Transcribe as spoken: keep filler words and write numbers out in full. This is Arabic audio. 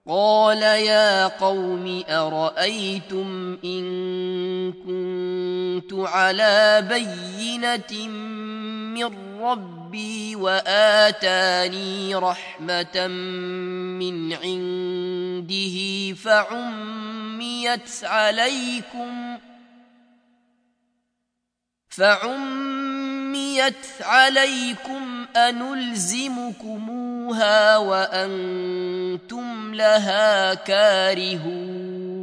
قال يا قوم أرأيتم إن كنت على بينة من ربي وآتاني رحمة من عنده فعميت عليكم فعميت عليكم أنلزمكموها وأنتم لها كارهون